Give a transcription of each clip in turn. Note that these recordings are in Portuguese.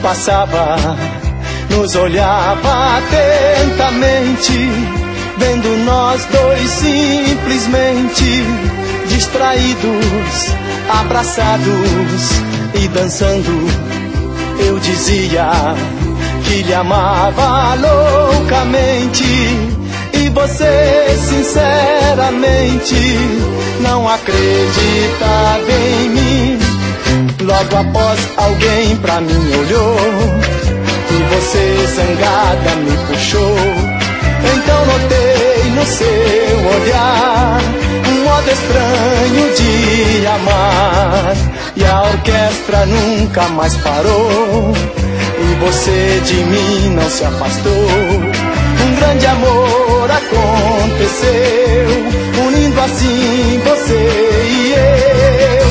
passava, nos olhava atentamente, vendo nós dois simplesmente distraídos, abraçados e dançando. Eu dizia que lhe amava loucamente, e você sinceramente não acreditava em mim. Logo após alguém pra mim olhou, e você zangada me puxou. Então notei no seu olhar um modo estranho de amar, e a orquestra nunca mais parou, e você de mim não se afastou. Um grande amor aconteceu, unindo assim você e eu.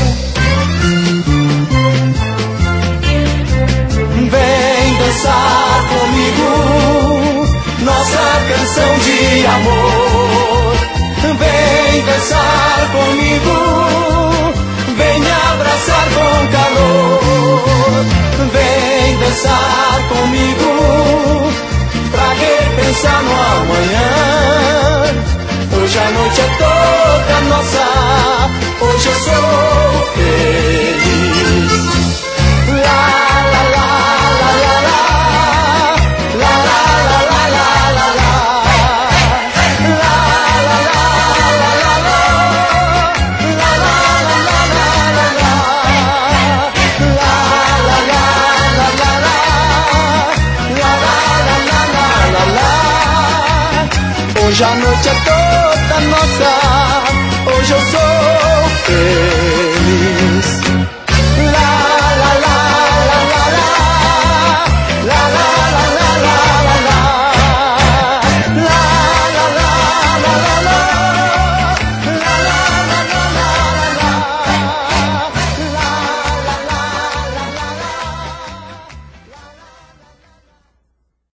Vem dançar comigo nossa canção de amor. Vem dançar comigo, vem me abraçar com calor. Vem dançar comigo, pra repensar no amanhã. Hoje a noite é toda nossa, hoje eu sou feliz. La la la la la la, la la la la la la la, la la la la la la, la la la la la la la, la la la la la la, la la la la la. Hoje a noite é toda nossa, hoje eu sou feliz.